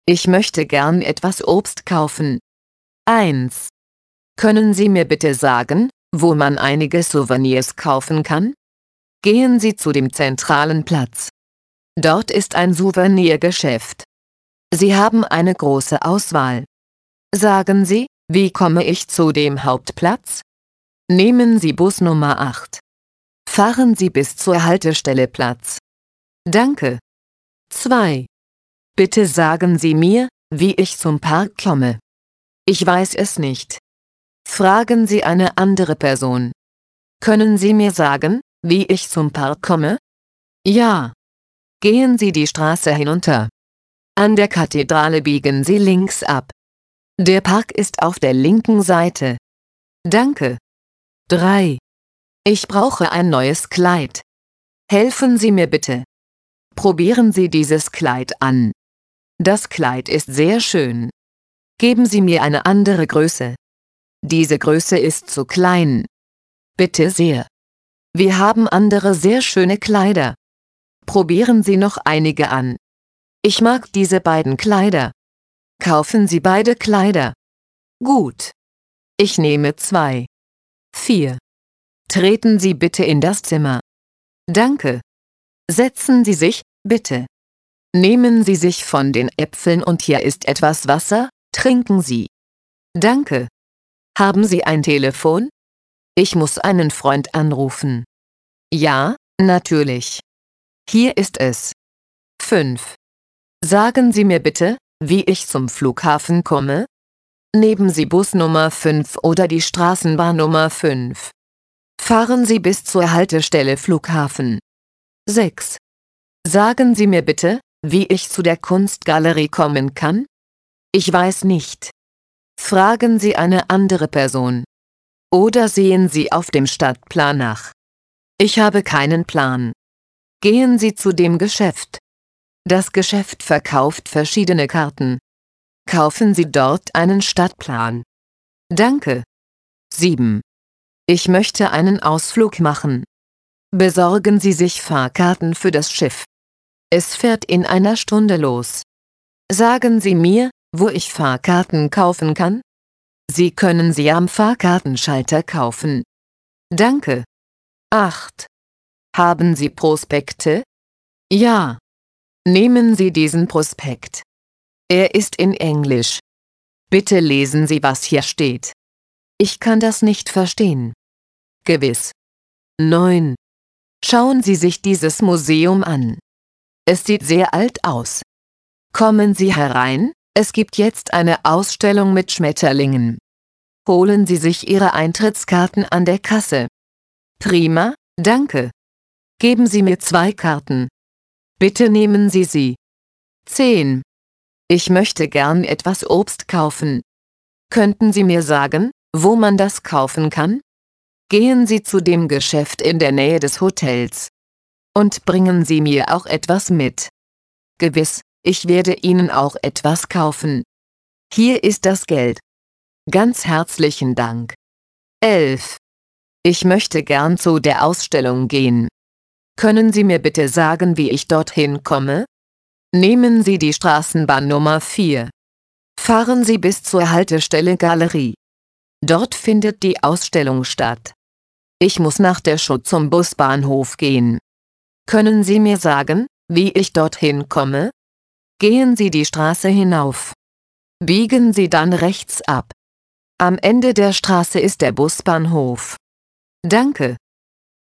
Ich möchte gern etwas Obst kaufen. 1. Können Sie mir bitte sagen, wo man einige Souvenirs kaufen kann? Gehen Sie zu dem zentralen Platz. Dort ist ein Souvenirgeschäft. Sie haben eine große Auswahl. Sagen Sie, wie komme ich zu dem Hauptplatz? Nehmen Sie Bus Nummer 8. Fahren Sie bis zur Haltestelle Platz. Danke. 2. Bitte sagen Sie mir, wie ich zum Park komme. Ich weiß es nicht. Fragen Sie eine andere Person. Können Sie mir sagen, wie ich zum Park komme? Ja. Gehen Sie die Straße hinunter. An der Kathedrale biegen Sie links ab. Der Park ist auf der linken Seite. Danke. 3. Ich brauche ein neues Kleid. Helfen Sie mir bitte. Probieren Sie dieses Kleid an. Das Kleid ist sehr schön. Geben Sie mir eine andere Größe. Diese Größe ist zu klein. Bitte sehr. Wir haben andere sehr schöne Kleider. Probieren Sie noch einige an. Ich mag diese beiden Kleider. Kaufen Sie beide Kleider. Gut. Ich nehme 2. 4. Treten Sie bitte in das Zimmer. Danke. Setzen Sie sich, bitte. Nehmen Sie sich von den Äpfeln und hier ist etwas Wasser, trinken Sie. Danke. Haben Sie ein Telefon? Ich muss einen Freund anrufen. Ja, natürlich. Hier ist es. 5. Sagen Sie mir bitte, wie ich zum Flughafen komme? Nehmen Sie Bus Nummer 5 oder die Straßenbahn Nummer 5. Fahren Sie bis zur Haltestelle Flughafen. 6. Sagen Sie mir bitte, wie ich zu der Kunstgalerie kommen kann? Ich weiß nicht. Fragen Sie eine andere Person. Oder sehen Sie auf dem Stadtplan nach. Ich habe keinen Plan. Gehen Sie zu dem Geschäft. Das Geschäft verkauft verschiedene Karten. Kaufen Sie dort einen Stadtplan. Danke. 7. Ich möchte einen Ausflug machen. Besorgen Sie sich Fahrkarten für das Schiff. Es fährt in einer Stunde los. Sagen Sie mir, wo ich Fahrkarten kaufen kann? Sie können sie am Fahrkartenschalter kaufen. Danke. 8. Haben Sie Prospekte? Ja. Nehmen Sie diesen Prospekt. Er ist in Englisch. Bitte lesen Sie, was hier steht. Ich kann das nicht verstehen. Gewiss. 9. Schauen Sie sich dieses Museum an. Es sieht sehr alt aus. Kommen Sie herein, es gibt jetzt eine Ausstellung mit Schmetterlingen. Holen Sie sich Ihre Eintrittskarten an der Kasse. Prima, danke. Geben Sie mir 2 Karten. Bitte nehmen Sie sie. 10. Ich möchte gern etwas Obst kaufen. Könnten Sie mir sagen, wo man das kaufen kann? Gehen Sie zu dem Geschäft in der Nähe des Hotels. Und bringen Sie mir auch etwas mit. Gewiss, ich werde Ihnen auch etwas kaufen. Hier ist das Geld. Ganz herzlichen Dank. 11. Ich möchte gern zu der Ausstellung gehen. Können Sie mir bitte sagen, wie ich dorthin komme? Nehmen Sie die Straßenbahn Nummer 4. Fahren Sie bis zur Haltestelle Galerie. Dort findet die Ausstellung statt. Ich muss nach der Show zum Busbahnhof gehen. Können Sie mir sagen, wie ich dorthin komme? Gehen Sie die Straße hinauf. Biegen Sie dann rechts ab. Am Ende der Straße ist der Busbahnhof. Danke.